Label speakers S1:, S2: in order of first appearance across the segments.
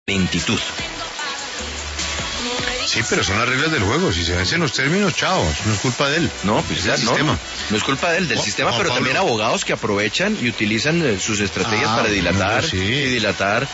S1: lentitud.
S2: Sí, pero son las reglas del juego. Si se vencen los términos, chao, no es culpa de él.
S1: No, pues
S2: es
S1: ya
S2: el sistema.
S1: No es culpa del sistema, pero
S2: Pablo,
S1: también abogados que aprovechan y utilizan sus estrategias para dilatar,
S2: sí.
S1: y dilatar.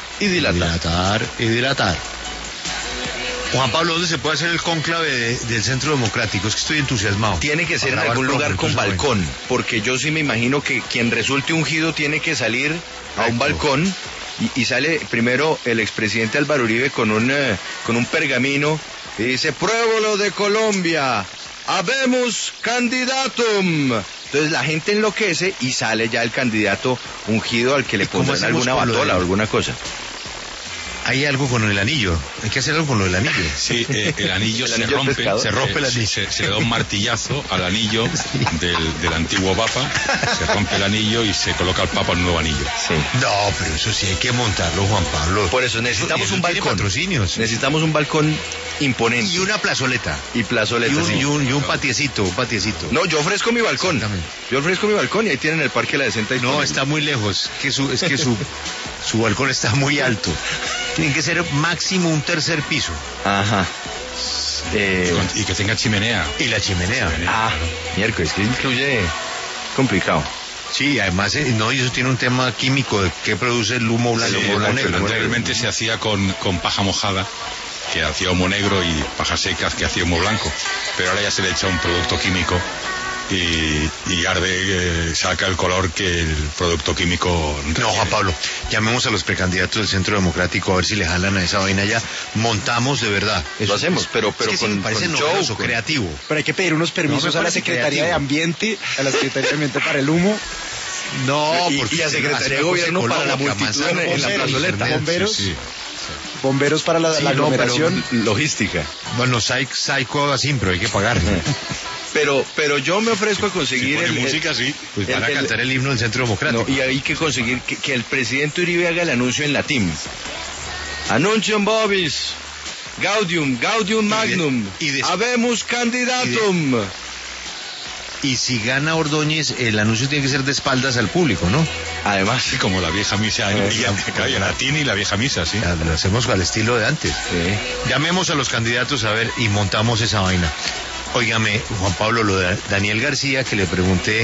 S2: Juan Pablo, ¿dónde se puede hacer el cónclave del Centro Democrático? Es que estoy entusiasmado.
S1: Tiene que ser en algún lugar con balcón, porque yo sí me imagino que quien resulte ungido tiene que salir a un balcón y sale primero el expresidente Álvaro Uribe con un pergamino y dice: "Pueblo de Colombia, habemos candidatum". Entonces la gente enloquece y sale ya el candidato ungido al que le pondrán alguna batola o alguna cosa.
S2: Hay algo con el anillo, hay que hacer algo con lo del anillo.
S3: Sí, el anillo se rompe el anillo. Se le da un martillazo al anillo del antiguo Papa, se rompe el anillo y se coloca al Papa un nuevo anillo.
S1: Sí.
S2: No, pero eso sí hay que montarlo, Juan Pablo.
S1: Por eso necesitamos un balcón.
S2: Patrocinios.
S1: Necesitamos un balcón imponente.
S2: Y una plazoleta.
S1: Y
S2: un patiecito, No,
S1: yo ofrezco mi balcón. Yo ofrezco mi balcón y ahí tienen el Parque La Decenta.
S2: No, está muy lejos. Es que su balcón está muy alto. Tiene que ser máximo un tercer piso.
S1: Ajá.
S3: Y que tenga chimenea.
S2: Y la chimenea.
S1: Miércoles, que incluye complicado.
S2: Sí, además, y eso tiene un tema químico de que produce el humo blanco.
S3: Anteriormente se hacía con paja mojada, que hacía humo negro, y pajas secas, que hacía humo blanco. Pero ahora ya se le echa un producto químico y arde, saca el color que el producto químico requiere.
S2: No, Juan Pablo, llamemos a los precandidatos del Centro Democrático a ver si le jalan a esa vaina ya. Montamos de verdad.
S1: Lo hacemos, pero
S2: es que parece
S1: show,
S2: creativo.
S4: Pero hay que pedir unos permisos a la Secretaría de Ambiente, para el humo.
S2: No,
S1: y a Secretaría de Gobierno para la multitud en la plazoleta.
S4: Bomberos.
S3: Sí.
S4: Bomberos para la aglomeración.
S1: Logística.
S2: Bueno, Psycho haga siempre, hay que pagar.
S1: Pero yo me ofrezco a conseguir
S3: música, sí.
S2: Pues van a cantar el himno del Centro Democrático.
S1: No, y hay que conseguir que el presidente Uribe haga el anuncio en latín. Anuncium Bobis, Gaudium Magnum, Habemus Candidatum.
S2: Y si gana Ordóñez, el anuncio tiene que ser de espaldas al público, ¿no?
S1: Además.
S3: Sí, como la vieja misa en latín y la vieja misa, sí.
S2: Lo hacemos al estilo de antes.
S1: Sí.
S2: Llamemos a los candidatos a ver y montamos esa vaina. Óigame, Juan Pablo, lo de Daniel García, que le pregunté